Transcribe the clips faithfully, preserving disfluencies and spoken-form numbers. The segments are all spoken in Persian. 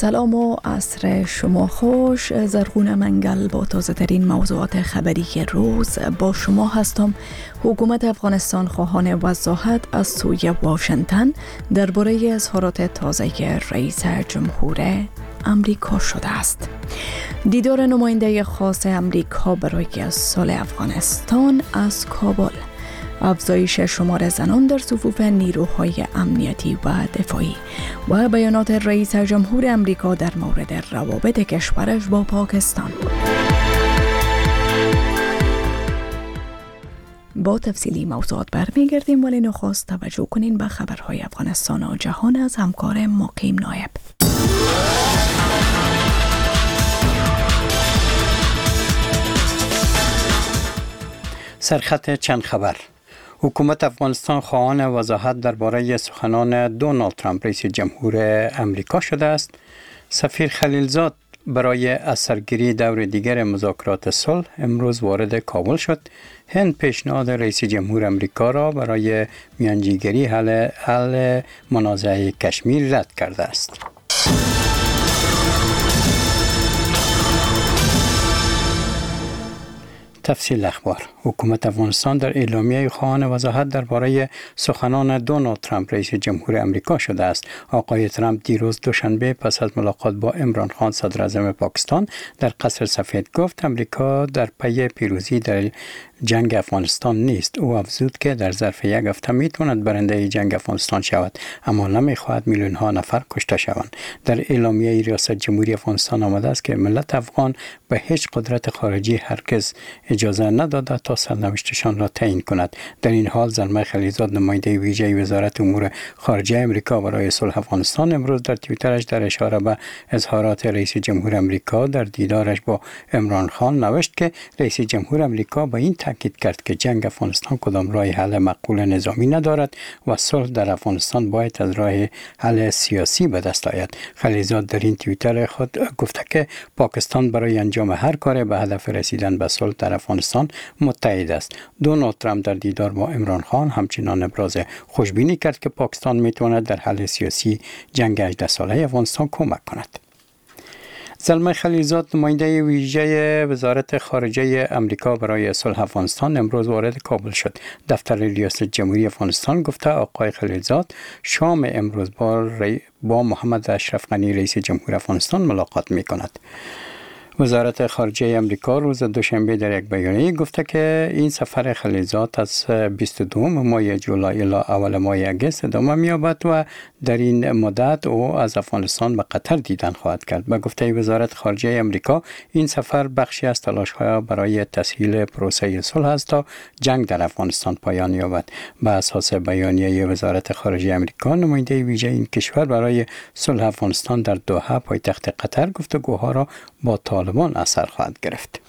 سلام و عصر شما خوش. زرغون منگل با تازه ترین موضوعات خبری روز با شما هستم. حکومت افغانستان خواهان وضاحت از سوی واشنگتن درباره اظهارات تازه رئیس جمهور امریکا شده است. دیدار نماینده خاص امریکا برای صلح افغانستان از کابل، افزایش شمار زنان در صفوف نیروهای امنیتی و دفاعی و بیانات رئیس جمهور امریکا در مورد روابط کشورش با پاکستان. با تفصیلی موضوعات برمیگردیم، ولی نخست توجه کنین به خبرهای افغانستان و جهان از همکار مقیم نایب. سرخط چند خبر. حکومت افغانستان خواهان وضاحت درباره سخنان دونالد ترامپ رئیس جمهور امریکا شده است. سفیر خلیلزاد برای از سرگیری دور دیگر مذاکرات صلح امروز وارد کابل شد. هند پیشنهاد رئیس جمهور امریکا را برای میانجیگری حل حل منازعه کشمیر رد کرده است. تفصیل اخبار. حکومت افغانستان در اعلامیه خواهان وضاحت درباره سخنان دونالد ترامپ رئیس جمهور امریکا شده است. آقای ترامپ دیروز دوشنبه پس از ملاقات با عمران خان صدر اعظم پاکستان در قصر سفید گفت امریکا در پی پیروزی در جنگ افغانستان نیست. او افزود که در ظرف یک هفته میتواند برنده جنگ افغانستان شود، اما نمیخواهد میلیون ها نفر کشته شوند. در اعلامیه ریاست جمهوری افغانستان آمده است که ملت افغان به هیچ قدرت خارجی هرگز اجازه نداده تا سرنوشتشان را تعیین کند. در این حال زلمه خلیلزاد نماینده ویژه وزارت امور خارجه امریکا برای صلح افغانستان امروز در توییترش در اشاره به اظهارات رئیس جمهور امریکا در دیدارش با عمران خان نوشت که رئیس جمهور امریکا با این تاکید کرد که جنگ افغانستان کدام راه حل معقول نظامی ندارد و صلح در افغانستان باید از راه حل سیاسی به دست آید. خلیلزاد در این توییتر خود گفته که پاکستان برای انجام هر کار به هدف رسیدن به صلح در افغانستان متحد است. دونالد ترامپ در دیدار با عمران خان همچنان ابراز خوشبینی کرد که پاکستان میتواند در حل سیاسی جنگ هجده ساله افغانستان کمک کند. زلمه خلیلزاد نماینده ویژه وزارت خارجه امریکا برای صلح افغانستان امروز وارد کابل شد. دفتر ریاست جمهوری افغانستان گفته آقای خلیلزاد شام امروز با, ری... با محمد اشرف غنی رئیس جمهور افغانستان ملاقات می کند. وزارت خارجه امریکا روز دوشنبه در یک بیانیه گفته که این سفر خلیلزاد از بیست و دو ماه جولای الی اول ماه آگوست ادامه می‌یابد و در این مدت او از افغانستان به قطر دیدن خواهد کرد. به گفته وزارت خارجه امریکا این سفر بخشی از تلاش‌ها برای تسهیل پروسه صلح است تا جنگ در افغانستان پایان یابد. به اساس بیانیه وزارت خارجه امریکا نماینده ویژه این کشور برای صلح افغانستان در دوحه پایتخت قطر گفتگوها را با طالبان اثر خواهد گرفت.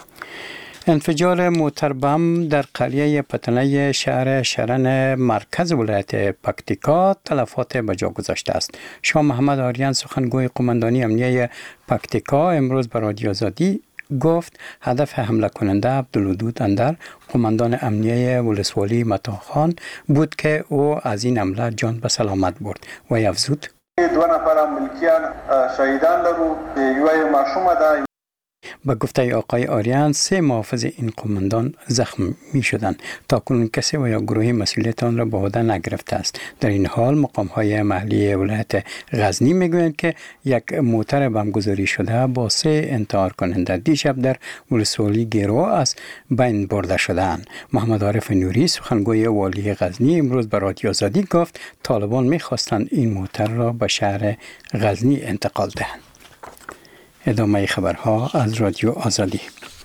انفجار موتر بم در قریه پتنه شهر شرن مرکز ولایت پکتیکا تلفات به جا گذاشته است. شاه محمد آریان سخنگوی قماندانی امنیه پکتیکا امروز به رادیو آزادی گفت هدف حمله کننده عبدالودود اندر قماندان امنیه ولسوالی متاخان بود که او از این حمله جان به سلامت برد و افزود دو نفر ملکیان شهیدان لرو یو معصومه ده. با گفته آقای آریان سه محافظ این قماندان زخم می شدند. تا کنون کسی و یا گروهی مسئولیت آن را به عهده نگرفته است. در این حال مقام های محلی ولایت غزنی می گویند که یک موتر بمبگذاری شده با سه انتحار کننده دیشب در ولسوالی گیرو از بین برده شدند. محمد عارف نوری سخنگوی والی غزنی امروز به رادیو آزادی گفت طالبان می خواستند این موتر را به شهر غزنی انتقال دهند. ادامه خبرها از رادیو آزادی.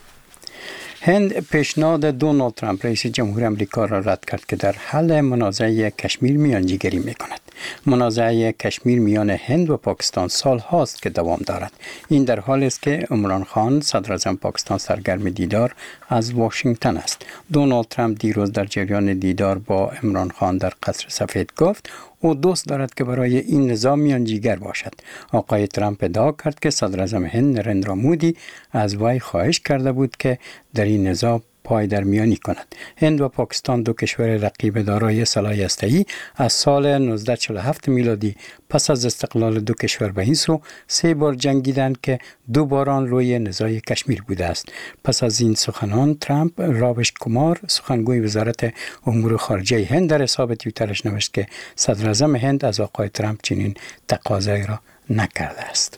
هند پیشنهاد دونالد ترامپ رئیس جمهور امریکا را رد کرد که در حل منازعه کشمیر میانجیگری میکند. منازعه کشمیر میان هند و پاکستان سال هاست که دوام دارد. این در حالی است که عمران خان صدر اعظم پاکستان سرگرم دیدار از واشنگتن است. دونالد ترامپ دیروز در جریان دیدار با عمران خان در قصر سفید گفت او دوست دارد که برای این نظام میانجیگر باشد. آقای ترامپ ادعا کرد که صدر اعظم هند نریندرا مودی از وی خواهش کرده بود که در این نظام پای در میانی کند. هند و پاکستان دو کشور رقیب دارای سلاح هسته‌ای از سال نوزده چهل و هفت میلادی پس از استقلال دو کشور به این سو سه بار جنگیدند که دو بار آن روی نزاع کشمیر بوده است. پس از این سخنان ترامپ راوش کمار سخنگوی وزارت امور خارجه هند در حساب توییترش نوشت که صدر اعظم هند از آقای ترامپ چنین تقاضایی را نکرده است.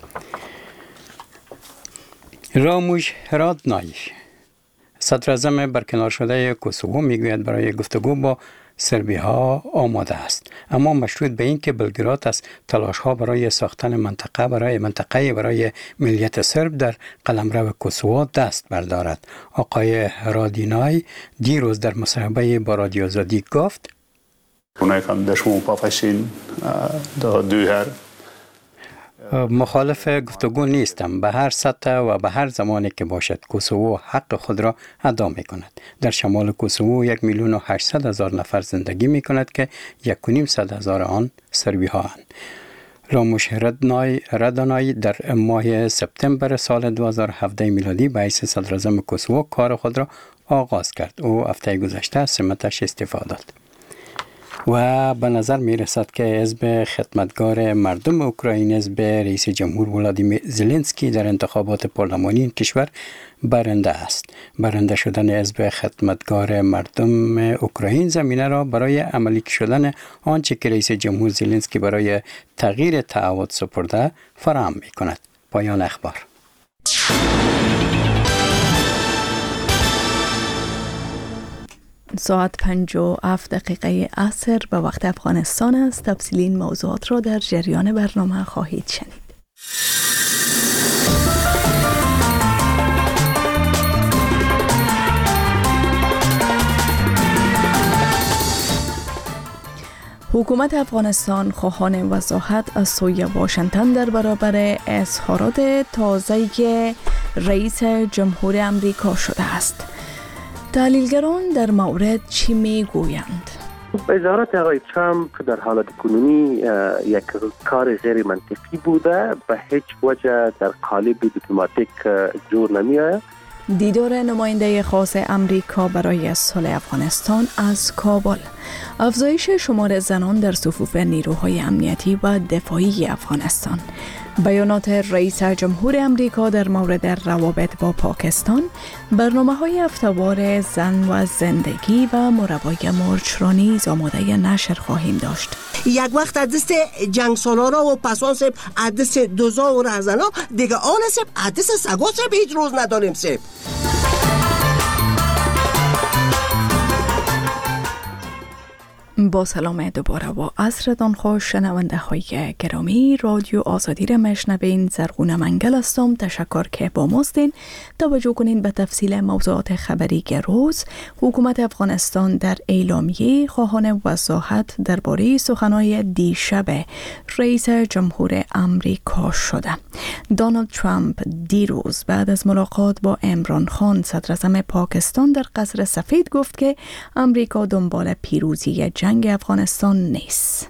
راموش هرادنای صدر اعظم برکنار شده کوسوو میگوید برای گفتگو با سربی ها آماده است، اما مشروط به این که بلگراد از تلاش ها برای ساختن منطقه برای منطقه برای ملیت سرب در قلمرو کوسوو دست بردارد. آقای هرادینای دیروز در مصاحبه با رادیو آزادی گفت مخالف گفتگو نیستم. به هر سطح و به هر زمانی که باشد کوسوو حق خود را ادا می کند. در شمال کوسوو یک میلیون و هشتصد هزار نفر زندگی می کند که یک و نیم صد هزار آن سربی ها اند. راموش هرادنای در ماه سپتامبر سال دو هزار و هفده میلادی به حیث صدر اعظم کوسوو کار خود را آغاز کرد. او هفته گذشته از سمتش استعفا داد. و به نظر می رسد که حزب خدمتگار مردم اوکراین حزب رئیس جمهور ولادیمیر زلنسکی در انتخابات پارلمانی این کشور برنده است. برنده شدن حزب خدمتگار مردم اوکراین زمینه را برای عملی شدن آنچه که رئیس جمهور زلنسکی برای تغییر تعهد سپرده فراهم می کند. پایان اخبار. ساعت پنج و هفت دقیقه عصر به وقت افغانستان است. تفصیلی این موضوعات را در جریان برنامه خواهید شنید. حکومت افغانستان خواهان وضاحت از سوی واشنگتن در برابر اظهارات تازه رئیس جمهور امریکا شده است. تحلیلگران در مورد چی می گویند؟ اظهارات آقای ترامپ در حالت کنونی یک کار غیر منطقی بوده، به هیچ وجه در قالب دیپلماتیک جور نمی آید. دیدار نماینده خاص امریکا برای صلح افغانستان از کابل. افزایش شمار زنان در صفوف نیروهای امنیتی و دفاعی افغانستان. بیانات رئیس جمهور امریکا در مورد روابط با پاکستان. برنامه‌های هفته‌وار زن و زندگی و مربای مرچ را نیز آماده نشر خواهیم داشت. یک وقت عدس جنگ سالارا و پسان سب عدس دوزا و رهزنا دیگه آن سب عدس سگا سب هیچ روز نداریم سب. با سلام دوباره و عصرتان خوش شنونده های گرامی. رادیو آزادی را میشنوین. زرغون منگل هستم. تشکر که با ماستین. توجه کنین به تفصیل موضوعات خبری روز. حکومت افغانستان در اعلامیه خواهان وضاحت درباره سخنهای دیشب رئیس جمهور امریکا شده. دونالد ترامپ دیروز بعد از ملاقات با عمران خان صدر اعظم پاکستان در قصر سفید گفت که امریکا دنبال پیروزی جنگ افغانستان نیست.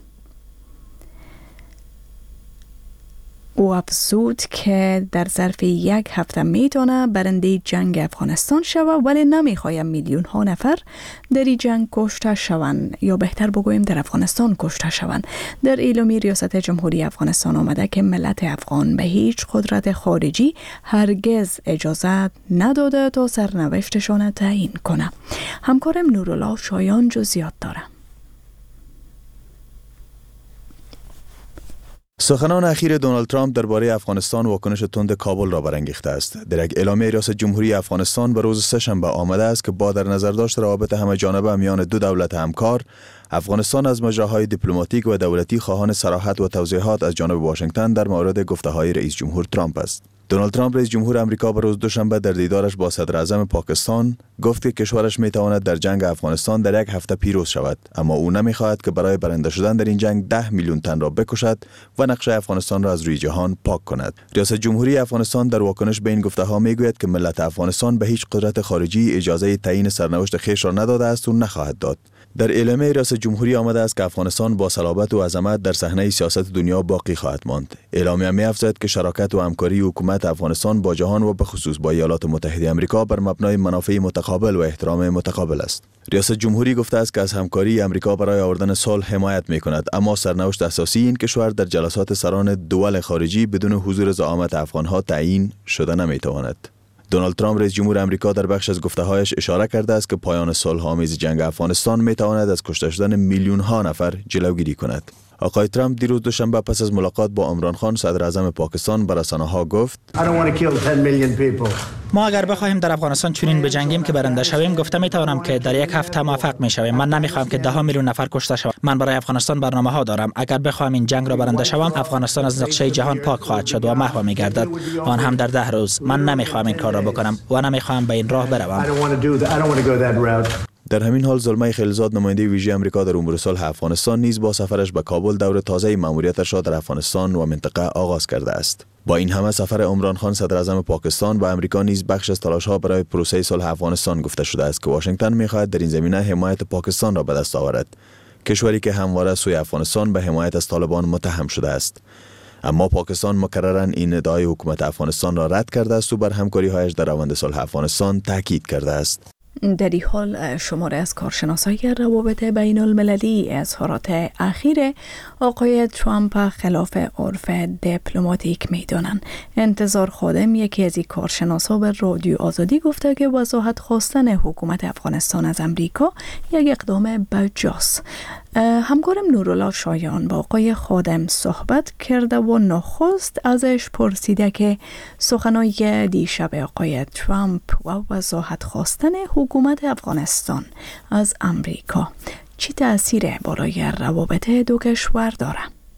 او افزود که در ظرف یک هفته میتونه برنده جنگ افغانستان شود، ولی نمیخوایم میلیون ها نفر در این جنگ کشته شوند، یا بهتر بگوییم در افغانستان کشته شوند. در اعلامیه ریاست جمهوری افغانستان آمده که ملت افغان به هیچ قدرت خارجی هرگز اجازه نداده تا سرنوشتشان تعیین کنه. همکارم نورالله شایان جزئیات داره. سخنان اخیر دونالد ترامپ درباره افغانستان واکنش تند کابل را برانگیخته است. در یک اعلامیه ریاست جمهوری افغانستان به روز سه‌شنبه آمده است که با در نظر داشت روابط همه جانبه میان دو دولت همکار، افغانستان از مجراهای دیپلماتیک و دولتی خواهان صراحت و توضیحات از جانب واشنگتن در مورد گفته‌های رئیس جمهور ترامپ است. دونالد ترامپ رئیس جمهور آمریکا به روز دوشنبه در دیدارش با صدر اعظم پاکستان گفت که کشورش میتواند در جنگ افغانستان در یک هفته پیروز شود، اما او نمیخواهد که برای برنده شدن در این جنگ ده میلیون تن را بکشد و نقشه افغانستان را از روی جهان پاک کند. ریاست جمهوری افغانستان در واکنش به این گفته‌ها میگوید که ملت افغانستان به هیچ قدرت خارجی اجازه تعیین سرنوشت خویش را نداده است و نخواهد داد. در اعلامیه ریاست جمهوری آمده است که افغانستان با صلابت و عظمت در صحنه سیاست دنیا باقی خواهد ماند. اعلامیه می‌افزاید که شراکت و همکاری حکومت افغانستان با جهان و به خصوص با ایالات متحده آمریکا بر مبنای منافع متقابل و احترام متقابل است. ریاست جمهوری گفته است که از همکاری آمریکا برای آوردن صلح حمایت می‌کند، اما سرنوشت اساسی این کشور در جلسات سران دول خارجی بدون حضور زعامت افغان‌ها تعیین شده نمی‌تواند. دونالد ترامپ رئیس جمهور آمریکا در بخش از گفته‌هایش اشاره کرده است که پایان صلح‌آمیز جنگ افغانستان می‌تواند از کشته شدن میلیون‌ها نفر جلوگیری کند. آقای ترامپ دیروز دوشنبه پس از ملاقات با عمران خان صدر اعظم پاکستان به رسانه‌ها گفت: ما اگر بخواهیم در افغانستان چنین بجنگیم که برنده شویم، گفته می‌توانم که در یک هفته موفق می‌شویم. من نمی‌خواهم که ده ها میلیون نفر کشته شوند. من برای افغانستان برنامه‌ها دارم. اگر بخواهم این جنگ را برنده شوم، افغانستان از نقشه جهان پاک خواهد شد و محو می‌گردد، آن هم در ده روز. من نمی‌خواهم این کار را بکنم و نمی‌خواهم به این راه بروم. در همین حال زلمه خلیلزاد نماینده ویژه آمریکا در امور صلح افغانستان نیز با سفرش به کابل دور تازه مأموریتش را در افغانستان و منطقه آغاز کرده است. با این همه سفر عمران خان صدر اعظم پاکستان به آمریکا نیز بخش از تلاش‌ها برای پروسه صلح افغانستان گفته شده است که واشنگتن می‌خواهد در این زمینه حمایت پاکستان را به دست آورد، کشوری که همواره سوی افغانستان به حمایت از طالبان متهم شده است. اما پاکستان مکرراً این ادعای حکومت افغانستان را رد کرده است و بر همکاری‌هایش در روند صلح افغانستان تاکید کرده است. در این حال شماره از کارشناسای روابط بین المللی اظهارات اخیر آقای ترامپ خلاف عرف دیپلماتیک میدانند. انتظار خادم یکی از این کارشناسا به رادیو آزادی گفته که وضاحت خواستن حکومت افغانستان از امریکا یک اقدام بجاست. همکارم نورالله شایان با آقای خادم صحبت کرده و نخست ازش پرسیده که سخنای دیشب آقای ترامپ و وضاحت خواستن حکومت افغانستان از امریکا چی تأثیر بالای روابط دو کشور داره؟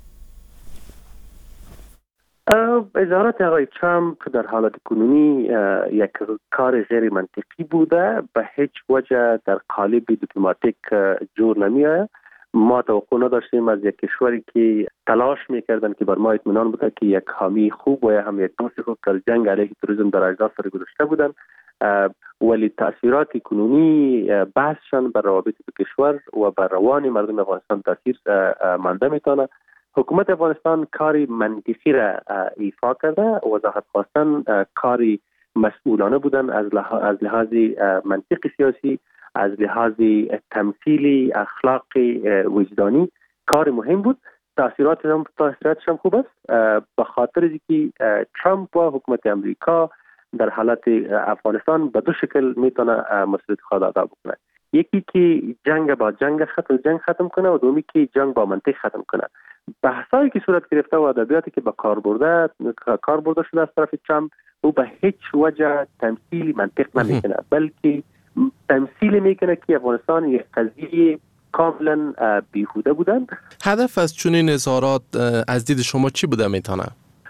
اظهارات آقای ترامپ در حالت کنونی یک کار غیر منطقی بوده، به هیچ وجه در قالب دیپلماتیک جور نمیآید. ما توقع نداشتیم از یک کشوری که تلاش میکردن که بر ما اطمینان بوده که یک حامی خوب و یا هم یک دوست خوب در جنگ علیه تروریسم در اجزا سر گذاشته بودن، ولی تأثیرات کنونی بحثشان بر روابط دو کشور و بر روان مردم افغانستان تاثیر مانده میتونه. حکومت افغانستان کاری منطقی را ایفا کرده، وضاحت خواستن کاری مسئولانه بودن از لحاظ, لحاظ منطق سیاسی، از لحاظ تمثیلی اخلاقی وجدانی کار مهم بود. تأثیرات هم تأثیراتش هم خوب است، به خاطر اینکه ترامپ و حکومت امریکا در حالت افغانستان به دو شکل میتونه مسئولیت خود ادا بکنه. یکی که جنگ با جنگ ختم جنگ ختم کنه و دومی که جنگ با منطق ختم کنه. بحثایی که صورت گرفته و ادبیاتی که به کار برده کار برده شده از طرف ترامپ او به هیچ وجه تمثیل منطق نمیکنه، بلکه تمثیل میکنه که افغانستان یک قضیه کاملا بیهوده بودن. هدف از چنین اظهارات از دید شما چی بوده میتونه؟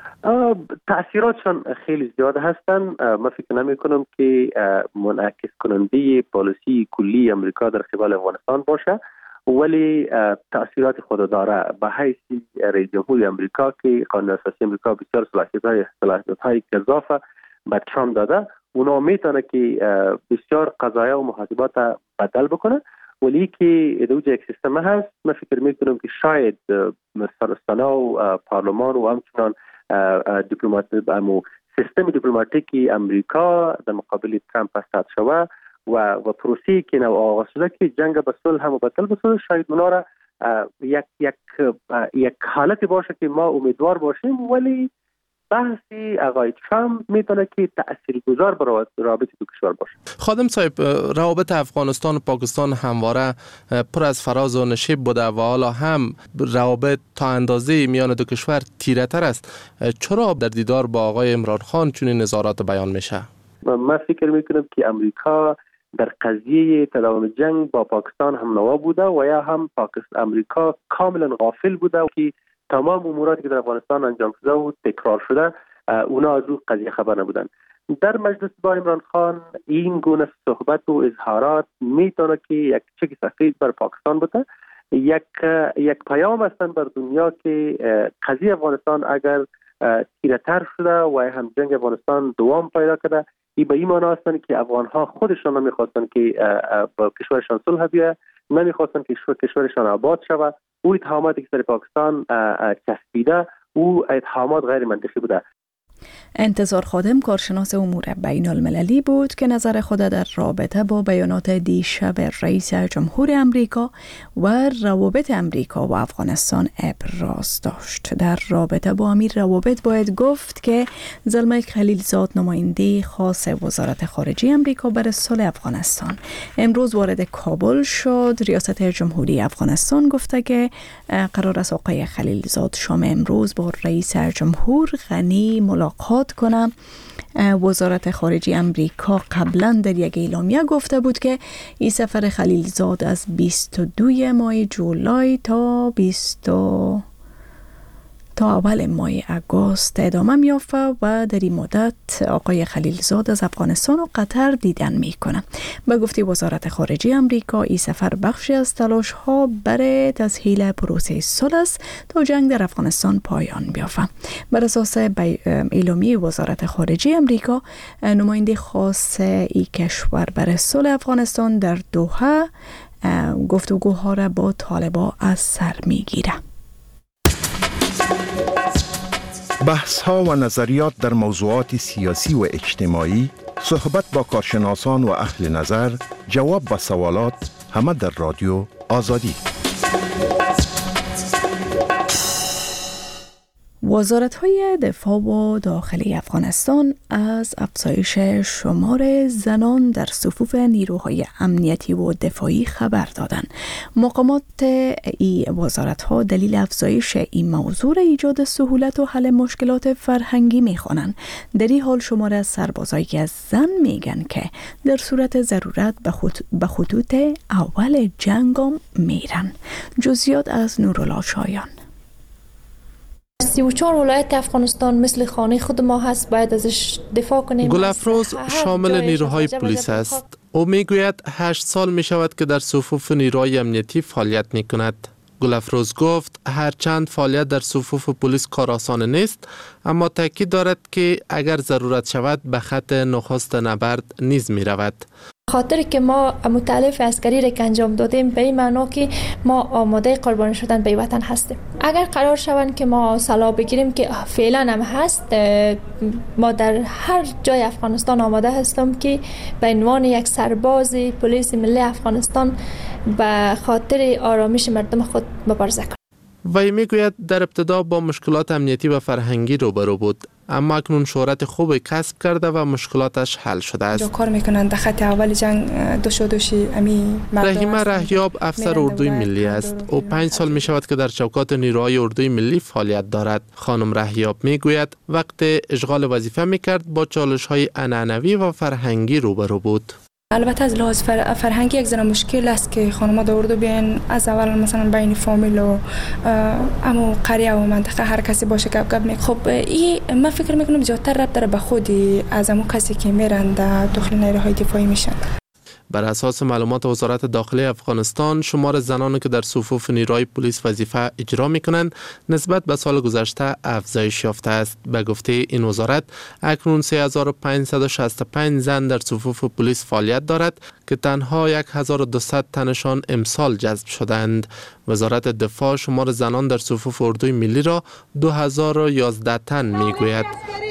تأثیراتشان خیلی زیاد هستن. من فکر نمی کنم که منعکس کننده پالیسی کلی امریکا در قبال افغانستان باشه، ولی تأثیرات خود داره. به حیث رئیس جمهور امریکا که قانون اساسی امریکا بسیار صلاحیت‌های صلاحیت‌های اضافه به ترامپ داده، اونا میتونه که بسیار قضایا و محاسبات بدل بکنه، ولی که دوجه یک سیستم هست. من فکر میکنم که شاید سرستانه و پارلمان و همچنان دیپلمات امو سیستم دیپلماتیکی امریکا در مقابل ترامپ استاد شوه و و پروسه‌ای که نو آغاز شده که جنگ به صلح هم بدل بشه، شاید اونا را یک یک یک حالتی باشه که ما امیدوار باشیم، ولی بحثی آقای ترامپ میتونه که تاثیرگذار بر روابط دو کشور باشه. خادم صاحب، روابط افغانستان و پاکستان همواره پر از فراز و نشیب بوده و حالا هم روابط تا اندازه میان دو کشور تیره تر است. چرا در دیدار با آقای عمران خان چنین نظارات بیان میشه؟ من فکر میکنم که امریکا در قضیه تداوم جنگ با پاکستان هم نوا بوده و یا هم پاکستان امریکا کاملا غافل بوده و که تمام اموراتی که در افغانستان انجام شده و تکرار شده اونا از اون قضیه خبر نبودن. در مجلس با عمران خان این گونه صحبت و اظهارات میتونه که یک چک سفید بر پاکستان بوده، یک یک پیام هستن بر دنیا که قضیه افغانستان اگر تیره تر شده و هم جنگ افغانستان دوام پیدا کرده، این به این معنی هستند که افغان ها خودشان نمیخواستند که با کشورشان صلح بیاید، نمیخواستند که کشورشان آباد شود. او اتهاماتی که سر پاکستان چسبیده او اتهامات غیر منطقی بوده. انتظار خادم کارشناس امور بین المللی بود که نظر خود در رابطه با بیانات دیشب رئیس جمهور امریکا و روابط امریکا و افغانستان ابراز داشت. در رابطه با امیر روابط باید گفت که زلمک خلیلزاد نماینده خاص وزارت خارجه امریکا برای صلح افغانستان امروز وارد کابل شد. ریاست جمهوری افغانستان گفته که قرار است آقای خلیلزاد شام امروز با رئیس جمهور غنی ملاقات کنم. وزارت خارجه امریکا قبلا در یک اعلامیه گفته بود که این سفر خلیلزاد از بیست و دو ماه جولای تا بیست تا اول ماه آگوست ادامه می‌یافته و در این مدت آقای خلیلزاد از افغانستان و قطر دیدن می‌کنه. به گفته وزارت خارجه امریکا این سفر بخشی از تلاش‌ها برای تسهیل پروسه صلح است تا جنگ در افغانستان پایان بیافته. بر اساس اعلامیه وزارت خارجه امریکا، نماینده خاص این کشور برای صلح افغانستان در دوحه گفتگوها را با طالبان از سر می‌گیره. بحث ها و نظریات در موضوعات سیاسی و اجتماعی، صحبت با کارشناسان و اهل نظر، جواب به سوالات، همه در رادیو آزادی. وزارت‌های دفاع و داخلی افغانستان از افزایش شمار زنان در صفوف نیروهای امنیتی و دفاعی خبر دادند. مقامات این وزارت‌ها دلیل افزایش این موضوع را ایجاد سهولت و حل مشکلات فرهنگی می‌خوانند. در این حال شمار از سربازایی از زن میگن که در صورت ضرورت به خطوط اول جنگ میرن. جزئیات از نورالله شایان. سی و چهار ولایت افغانستان مثل خانه خود ما هست، باید ازش دفاع کنیم. گلافروز شامل نیروهای پلیس است. او میگوید هشت سال می شود که در صفوف نیروهای امنیتی فعالیت می کند. گلافروز گفت هرچند فعالیت در صفوف پلیس کار آسان نیست، اما تاکید دارد که اگر ضرورت شود به خط نخست نبرد نیز می رود. خاطر که ما متعلف عسکری را که انجام دادیم به این معنا که ما آماده قربانی شدن به وطن هستیم. اگر قرار شوند که ما سلاح بگیریم که فعلا هم هست، ما در هر جای افغانستان آماده هستم که به عنوان یک سرباز پلیس ملی افغانستان به خاطر آرامش مردم خود مبارزه کنیم. وی میگوید در ابتدا با مشکلات امنیتی و فرهنگی روبرو بود، اما اکنون شهرت خوبی کسب کرده و مشکلاتش حل شده است. کار میکنند در خط اول جنگ دوشو دوشی امی رحیمه رهیاب افسر اردوی ملی است. او پنج سال می شود که در چوکات نیروهای اردوی ملی فعالیت دارد. خانم رهیاب میگوید وقت اشغال وظیفه میکرد با چالش های عنعنوی و فرهنگی روبرو بود. البته از لحاظ فرهنگی یک ذره مشکل است که خانم‌ها در اردو بیان از اول مثلا بین فامیل و امو قریه و منطقه هر کسی باشه گپ گپ می. خب این من فکر میکنم زیادتر ربط داره به خودی از امو کسی که میرن در داخل نیروهای دفاعی میشن. بر اساس معلومات وزارت داخلی افغانستان، شمار زنانی که در صفوف نیروهای پلیس وظیفه اجرا میکنند نسبت به سال گذشته افزایش یافته است. به گفته این وزارت اکنون سه هزار و پانصد و شصت و پنج زن در صفوف پلیس فعالیت دارد که تنها یک هزار و دویست تنشان امسال جذب شدند. وزارت دفاع شمار زنان در صفوف اردوی ملی را دو هزار و یازده تن میگوید.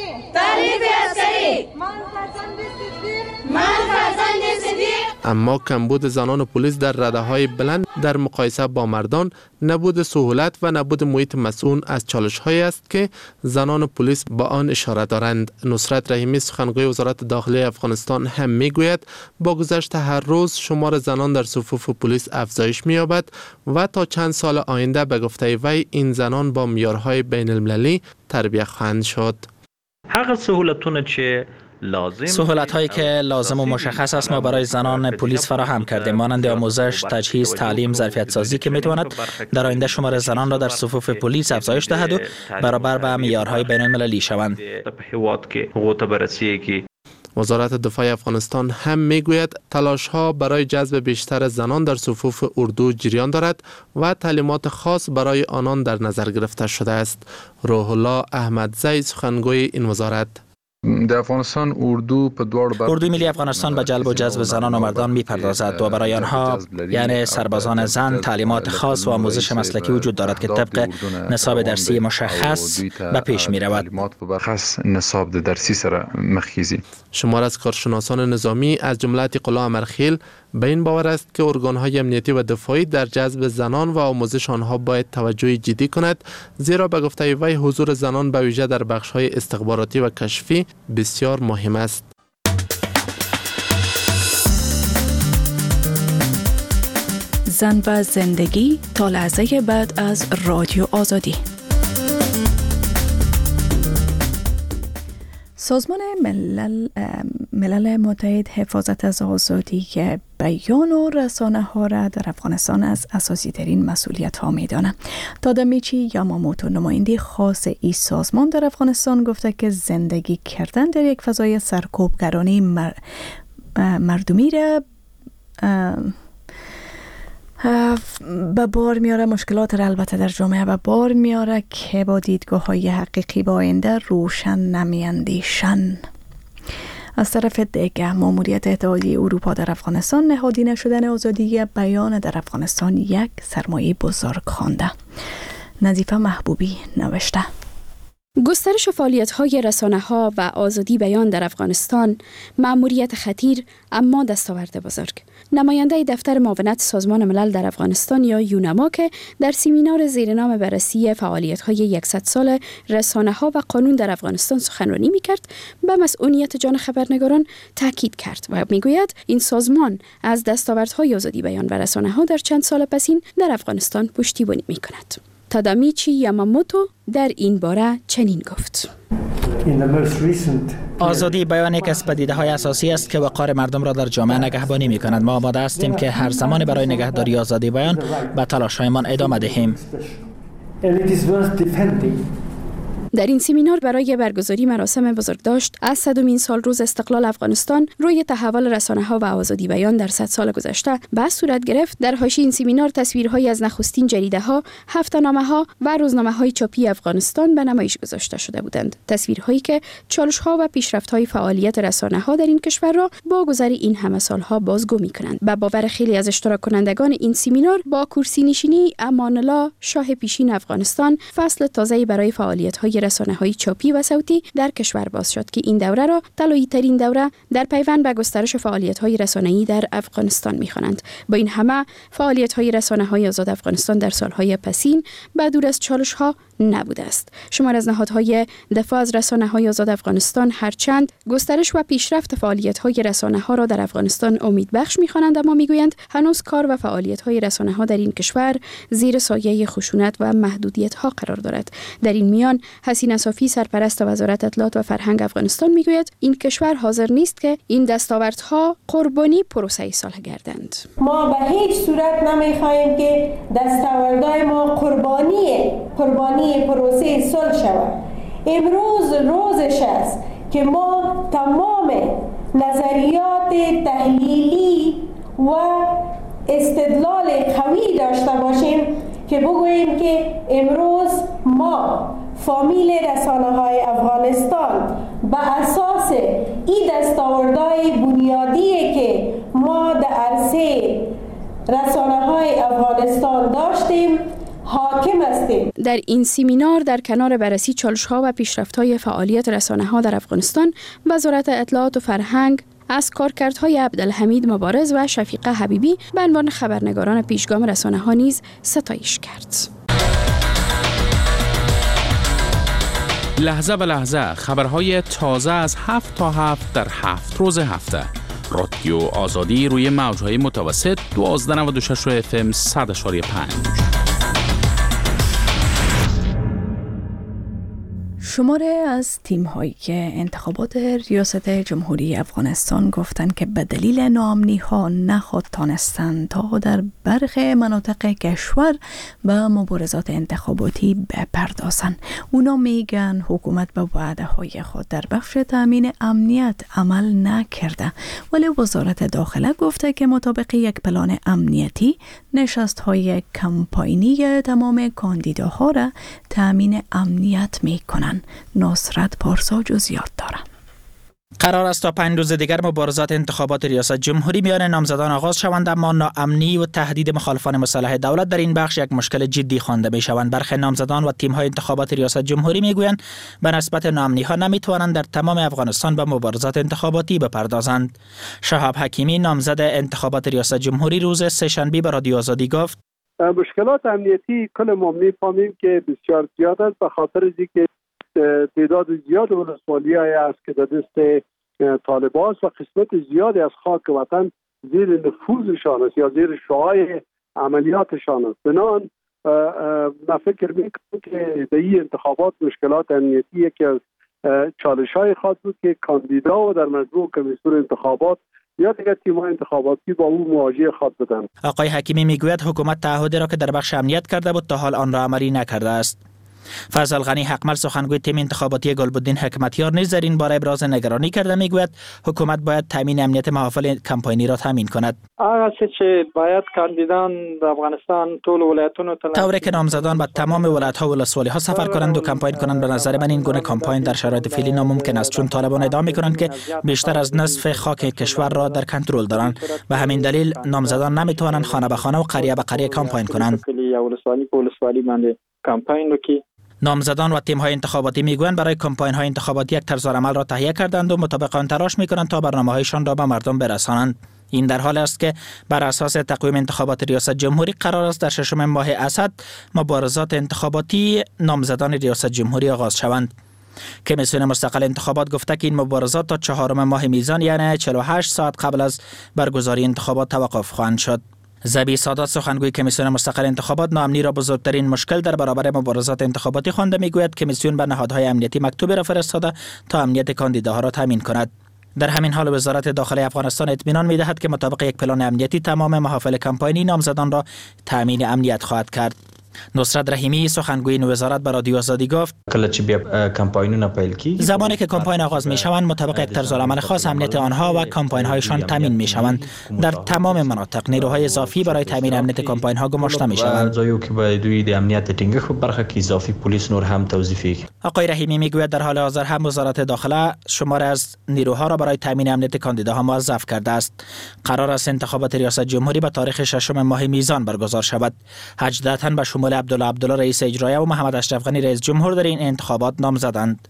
اما کمبود زنان پلیس در رده‌های بلند در مقایسه با مردان، نبود سهولت و نبود محیط مسئول از چالش‌هایی است که زنان پلیس با آن اشاره دارند. نصرت رحیمی سخنگوی وزارت داخلی افغانستان هم میگوید با گذشت هر روز شمار زنان در صفوف پلیس افزایش می‌یابد و تا چند سال آینده به گفته وی این زنان با معیارهای بین المللی تربیت خواهند شد. هغه سهولتونه چې سهولت هایی که لازم و مشخص است ما برای زنان پلیس فراهم کردیم، مانند آموزش، تجهیز، تعلیم، ظرفیت سازی که میتواند در آینده شمار زنان را در صفوف پلیس افزایش دهد و برابر با معیارهای بین المللی شوند. وزارت دفاع افغانستان هم میگوید تلاش ها برای جذب بیشتر زنان در صفوف اردو جریان دارد و تعلیمات خاص برای آنان در نظر گرفته شده است. روح الله احمدزی سخنگوی این وزارت: در افغانستان اردو په دواړو برخو اردوی ملی افغانستان به جلب و جذب زنان و مردان می‌پردازد و برای آنها یعنی سربازان زن تعلیمات خاص و آموزش مسلکی وجود دارد که طبق نصاب درسی مشخص به پیش می‌رود. خاص نصاب درسی سره مخکیزی. شمار از کارشناسان نظامی از جمله عتیق‌الله امرخیل به این باور است که ارگان‌های امنیتی و دفاعی در جذب زنان و آموزش آنها باید توجه جدی کند، زیرا به گفته وی حضور زنان به ویژه در بخش‌های استخباراتی و کشفی بسیار مهم است. زن و زندگی تا لحظه بعد از رادیو آزادی. سازمان ملل, ملل متحد حفاظت از آزادی بیان و رسانه ها را در افغانستان از اساسی ترین مسئولیت ها می داند. تادامیچی یاماموتو نماینده خاص این سازمان در افغانستان گفته که زندگی کردن در یک فضای سرکوبگرانه مر... مردمی را به بار میاره، مشکلات را البته در جامعه به بار میاره که با دیدگاه های حقیقی با آینده روشن نمیاندیشن. از طرف دیگه ماموریت اتحادیه اروپا در افغانستان نهادینه شدن آزادی بیان در افغانستان یک سرمایه بزرگ خوانده. نظیفه محبوبی نوشته: گسترش فعالیت‌های رسانه‌ها و آزادی بیان در افغانستان مأموریت خطیر اما دستاورد بزرگ. نماینده دفتر معاونت سازمان ملل در افغانستان یا یونما که در سمینار زیرنام بررسی فعالیت‌های صد سال رسانه‌ها و قانون در افغانستان سخنرانی می‌کرد، به مسئولیت جان خبرنگاران تاکید کرد و می‌گوید این سازمان از دستاوردهای آزادی بیان و رسانه‌ها در چند سال پسین در افغانستان پشتیبانی می‌کند. تادامیچی یاماموتو در این باره چنین گفت: آزادی بیان یک از پدیده‌های اساسی است که وقار مردم را در جامعه نگهبانی می‌کند. ما آماده هستیم که هر زمان برای نگهداری آزادی بیان به تلاش‌هایمان ادامه دهیم. در این سمینار برای برگزاری مراسم بزرگداشت از صدمین سال روز استقلال افغانستان روی تحول رسانه‌ها و آزادی بیان در صد سال گذشته بحث صورت گرفت. در حاشیه این سمینار تصویرهایی از نخستین جریده‌ها، هفته‌نامه‌ها و روزنامه‌های چاپی افغانستان به نمایش گذاشته شده بودند. تصویرهایی که چالش‌ها و پیشرفت‌های فعالیت رسانه‌ها در این کشور را با گذر این همه سال‌ها بازگو می‌کنند. به باور خیلی از اشتراک کنندگان این سمینار، با کرسی نشینی امان الله شاه پیشین افغانستان فصل تازه‌ای برای فعالیت‌های رسانه‌های چاپی و صوتی در کشور باز شد که این دوره را طلایی ترین دوره در پیوند به گسترش فعالیت‌های رسانه‌ای در افغانستان می‌خوانند. با این همه فعالیت‌های رسانه‌های آزاد افغانستان در سال‌های پسین به دور از چالش‌ها نبوده است. شمار از نهادهای دفاع از رسانه‌های آزاد افغانستان هرچند گسترش و پیشرفت فعالیت‌های رسانه‌ها را در افغانستان امیدبخش می‌خوانند، اما می‌گویند هنوز کار و فعالیت‌های رسانه‌ها در این کشور زیر سایه خشونت و محدودیت‌ها قرار دارد. در این میان حسین صافی سرپرست وزارت اطلاعات و فرهنگ افغانستان می‌گوید این کشور حاضر نیست که این دستاوردها قربانی پروسه صلح گردند. ما به هیچ صورت نمی‌خواهیم که دستاوردهای ما قربانی قربانی پروسه صلح شود. امروز روزش است که ما تمام نظریات تحلیلی و استدلال قوی داشته باشیم که بگوییم که امروز ما فامیل رسانه‌های افغانستان به اساس این دستاوردهای بنیادی که ما در عرصه رسانه‌های افغانستان داشتیم حاکم هستیم. در این سمینار در کنار بررسی چالش‌ها و پیشرفت‌های فعالیت رسانه‌ها در افغانستان، وزارت اطلاعات و فرهنگ از کارکردهای عبدالحمید مبارز و شفیقه حبیبی به عنوان خبرنگاران پیشگام رسانه‌ها نیز ستایش کرد. لحظه به لحظه خبرهای تازه از هفت تا هفت در هفت روز هفته. رادیو آزادی روی موج‌های متوسط دوازده نود و شش اف ام صد و پنج. شماره از تیم‌هایی که انتخابات ریاست جمهوری افغانستان گفتند که به دلیل ناامنی‌ها نخود تانستند تا در برخی مناطق کشور به مبارزات انتخاباتی بپردازند. اونا میگن حکومت به وعده‌های خود در بخش تامین امنیت عمل نکرده، ولی وزارت داخله گفته که مطابق یک پلان امنیتی نشست‌های کمپاینی تمام کاندیداها را تامین امنیت میکنند. نصرت پارسا جزئیات داره. قرار است تا پنج روز دیگر مبارزات انتخابات ریاست جمهوری میان نامزدان آغاز شوند، اما ناامنی و تهدید مخالفان مسلح دولت در این بخش یک مشکل جدی خوانده می شوند. برخی نامزدان و تیم‌های انتخابات ریاست جمهوری میگویند به نسبت ناامنی‌ها نمیتوانند در تمام افغانستان به مبارزات انتخاباتی بپردازند. شهاب حکیمی نامزد انتخابات ریاست جمهوری روز سه‌شنبه به رادیو آزادی گفت: مشکلات امنیتی کل ما میفهمیم که بسیار زیاد است، به خاطر اینکه تعداد زیاد ولسوالی‌های است که در دست طالبان است و قسمت زیادی از خاک وطن زیر نفوذشان است یا زیر شعاع عملیاتشان است. بنابراین من فکر میکنم که در این انتخابات مشکلات امنیتی یکی از چالش‌های خاص بود که کاندیدا و در مجموع کمیسیون انتخابات یا دیگر تیم‌های انتخاباتی با او مواجه خواهد بودند. آقای حکیمی میگوید حکومت تعهدی را که در بخش امنیت کرده بود تا حال آن را عملی نکرده است. فضل غنی حقمل سخنگوی تیم انتخاباتی گلبدین حکمتیار نیز در این باره ابراز نگرانی کرده، میگوید حکومت باید تامین امنیت محافل کمپاینی را تامین کند. هغه چې باید کاندیدان د افغانستان ټول ولایتونو ته طوری که نامزدان به تمام ولایت‌ها و ولسوالی‌ها سفر کنند و کمپاین کنند. به نظر من این گونه کمپاین در شرایط فعلی ناممکن است، چون طالبان ادعا می‌کنند که بیشتر از نصف خاک کشور را در کنترل دارند. به همین دلیل نامزدان نمی‌توانند خانه به خانه و قریه به قریه کمپاین کنند. نامزدان و تیم‌های انتخاباتی میگویند برای کمپاین‌های انتخاباتی یک طرزالعمل را تهیه کردند و مطابق آن تلاش می‌کنند تا برنامه‌هایشان را به مردم برسانند. این در حال است که بر اساس تقویم انتخابات ریاست جمهوری قرار است در ششم ماه اسد مبارزات انتخاباتی نامزدان ریاست جمهوری آغاز شوند. کمیسیون مستقل انتخابات گفته که این مبارزات تا چهارم ماه میزان یعنی چهل و هشت ساعت قبل از برگزاری انتخابات توقف خواهند شد. زبی سادات سخنگوی کمیسیون مستقل انتخابات ناامنی را بزرگترین مشکل در برابر مبارزات انتخاباتی خوانده، میگوید کمیسیون به نهادهای امنیتی مکتوبی را فرستاده تا امنیت کاندیداها را تامین کند. در همین حال وزارت داخلی افغانستان اطمینان می‌دهد که مطابق یک پلان امنیتی تمام محافل کمپاینی نامزدان را تامین امنیت خواهد کرد. نصرت رحیمی سخنگوی وزارت به رادیو آزادی گفت: زمانی که کمپاین آغاز می‌شوند مطابق یک طرزالعمل خاص امنیت آنها و کمپاین‌هایشان تامین می‌شوند. در تمام مناطق نیروهای اضافی برای تامین امنیت کمپاین‌ها گماشته می‌شوند. آقای رحیمی میگوید در حال حاضر هم وزارت داخله شمار از نیروها را برای تامین امنیت کاندیداها موظف کرده است. قرار است انتخابات ریاست جمهوری به تاریخ ششم ماه میزان برگزار شود. هجده تن به شمول عبدالله عبدالله رئیس اجرایه و محمد اشرف غنی رئیس جمهور در این انتخابات نامزدند.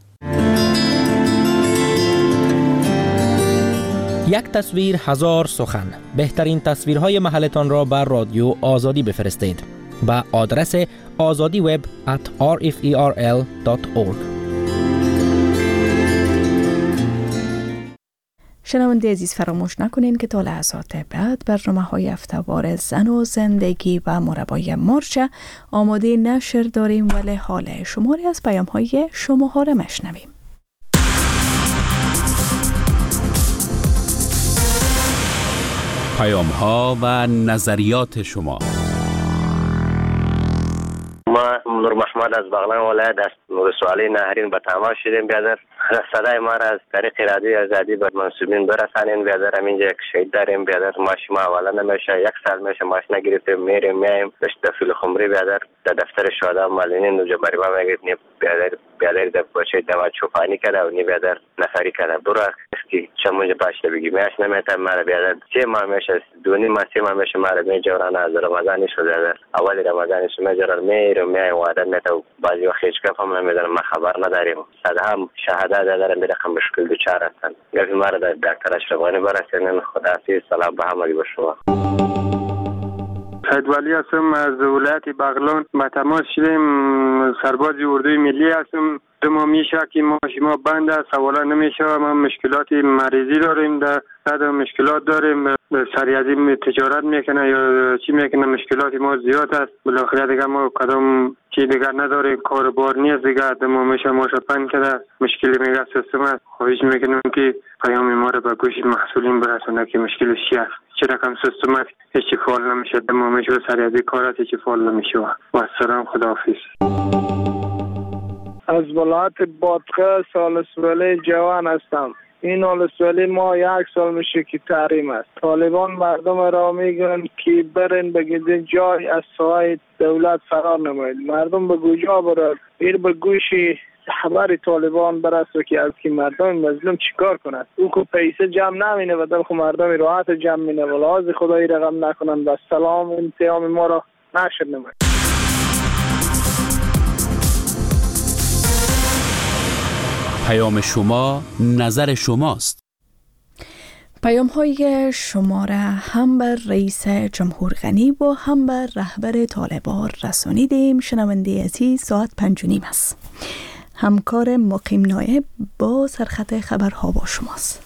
یک تصویر هزار سخن. بهترین تصویرهای محلتان را بر رادیو آزادی بفرستید به آدرس آزادی وب ات آر اف ای آر ال دات اورگ. شنونده عزیز فراموش نکنین که تا لحظات بعد برنامه‌های هفته‌وار زن و زندگی و مربای مورچه آماده نشر داریم، ولی حال شماری از پیام‌های شماها را مشنویم. پیام‌ها و نظریات شما. ما نور محمد از بغلان ولایت از ولسوالی نهرین به تماس شدیم. بیادر صدای ما را از طریق رادیو آزادی به منصوبین برسانین. بیادر همینجا یک شهید داریم. بیادر ماش ما اولا نمیشه، یک سال میشه ماش نگرفتیم، میریم میایم دشت دفیل خمری. بیادر در دفتر شهدا مالینین نوجا بریبا میگیریم. بیادر بیادر در بچه دما چوپانی کرده و نی بیادر نفری کرده. برو اسکی چمونجا باشه بگی میاش نمیتم. ما بیادر سه ماه میشه، دونی ماه سه ماه میشه ما را میجورن از رمضانی شد. بیادر اولی رمضانی شد میجورن میریم میایم وعده میتو بعضی وقت هیچ کف هم نمیدونم، ما خبر نداریم. صد هم شهادت دارم به رقم مشکل دوچار هستن. گفت ما را در دکتر اشرف غنی برسانین. خداحافظ. سلام به همگی به شما. سید ولی هستم از ولایت بغلان. با تماس شدیم. سرباز اردوی ملی هستم. دو ماه میشه که ما شما بند است، سوالا نمیشه. ما مشکلات مریضی داریم، در صد مشکلات داریم. سریعی تجارت میکنه یا چی میکنه، مشکلات ما زیاد است. بالاخره دیگه ما کدام چی دیگر نداریم، کاربار نیست دیگه. ما میشه ما شپن کرده، مشکلی میگه سیستم است. خواهش میکنم که پیام ما رو به گوش مسئولین برسونه که مشکلش چی است. چه رقم سیستم است هیچ فعال نمیشه. ما میشه سریعی کارات هیچ فعال نمیشه. و السلام، خداحافظ. از ولایت بادغه سالسولی جوان هستم. این سالسولی ما یک سال میشه که تحریم است. طالبان مردم را میگن که برن بگید جای از سایت دولت فرار نماید. مردم به کجا برن؟ این به گوشی خبر طالبان برسه که از که مردم مظلوم چیکار کنند. او که پیسه جمع نمینه و دل خو مردم راحت جمع مینه و لحاظ خدایی رقم نکنند و سلام انتیام ما را نشر نمید. پیام شما نظر شماست. پیام های شما را هم بر رئیس جمهور غنی و هم بر رهبر طالبان رسانیدیم. شنونده عزیز، ساعت پنج و نیم است. همکار مقیم نایب با سرخط خبرها با شماست.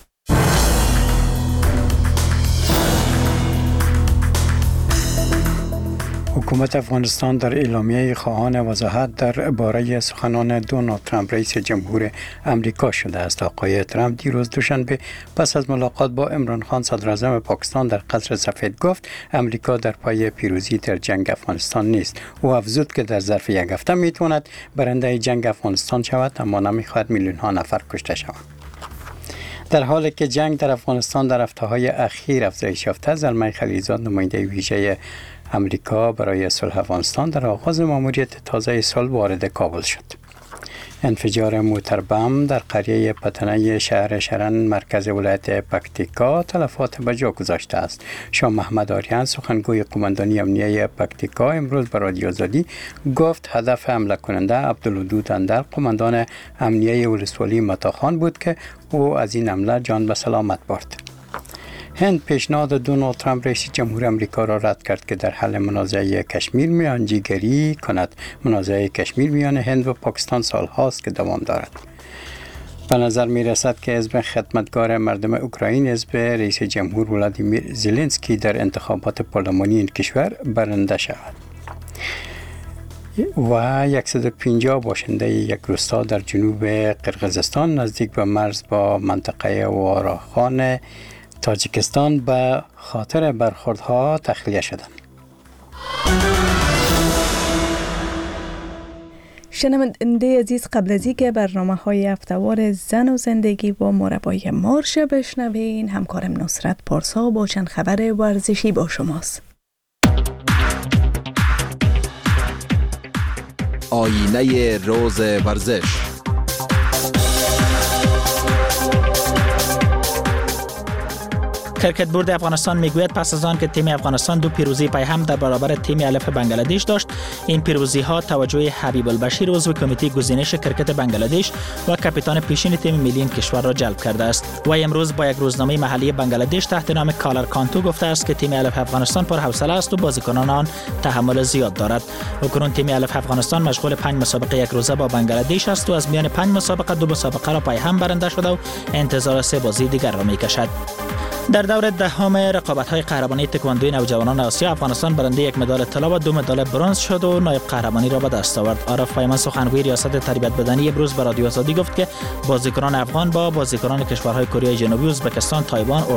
حکومت افغانستان در اعلامیه خواهان وضاحت درباره سخنان دونالد ترامپ رئیس جمهور امریکا شده است. آقای ترامپ دیروز دوشنبه پس از ملاقات با عمران خان صدر اعظم پاکستان در قصر سفید گفت امریکا در پای پیروزی در جنگ افغانستان نیست. او افزود که در ظرف یک هفته میتواند برنده جنگ افغانستان شود، اما نمیخواهد میلیون ها نفر کشته شوند. در حالی که جنگ در افغانستان در هفته‌های اخیر افزایش یافته، زلمه خلیلزاد نماینده ویژه امریکا برای صلح افغانستان در آغاز ماموریت تازه صلح وارد کابل شد. انفجار موتر بم در قریه پتنه شهر شرن مرکز ولایت پکتیکا تلفات به جا گذاشته است. شاه محمد آریان سخنگوی قماندانی امنیه پکتیکا امروز به رادیو آزادی گفت هدف حمله کننده عبدالودود اندر قماندان امنیه ولسوالی متاخان بود که او از این حمله جان به سلامت برد. هند پیشنهاد دونالد ترامپ رئیس جمهور امریکا را رد کرد که در حل منازعه کشمیر میانجیگری کند. منازعه کشمیر میان هند و پاکستان سالهاست که دوام دارد. به نظر می رسد که حزب خدمتگار مردم اوکراین حزب رئیس جمهور ولادیمیر زلنسکی در انتخابات پارلمانی این کشور برنده شود. و صد و پنجاه باشنده یک روستا در جنوب قرقیزستان نزدیک به مرز با منطقه واراخان تاجیکستان به خاطر برخوردها تخلیه شدند. شنونده عزیز، قبل از اینکه برنامه های هفتهوار زن و زندگی با مربای مارش بشنوین، همکارم نصرت پارسا با چند خبر ورزشی با شماست. آینه روز ورزش. کرکت بورد افغانستان میگوید پس از آن که تیم افغانستان دو پیروزی پی هم در برابر تیم الف بنگلادش داشت، این پیروزی ها توجه حبیب البشیر عضو کمیته گزینش کرکت بنگلادش و کاپیتان پیشین تیم ملی این کشور را جلب کرده است. و امروز با یک روزنامه محلی بنگلادش تحت نام کالر کانتو گفته است که تیم الف افغانستان پر حوصله است و بازیکنان آن تحمل زیاد دارد. اکنون تیم الف افغانستان مشغول پنج مسابقه یک روزه با بنگلادش است و از میان پنج مسابقه دو مسابقه را پی هم برنده شده و انتظار سه بازی دیگر را میکشد. در دور دهم رقابت‌های قهرمانی تکواندوی نوجوانان آسیا، افغانستان برنده یک مدال طلا و دو مدال برنز شد و نایب قهرمانی را به دست آورد. عارف پیمان سخنگوی ریاست تربیت بدنی امروز به رادیو آزادی گفت که بازیکنان افغان با بازیکنان کشورهای کره جنوبی، ازبکستان، تایوان،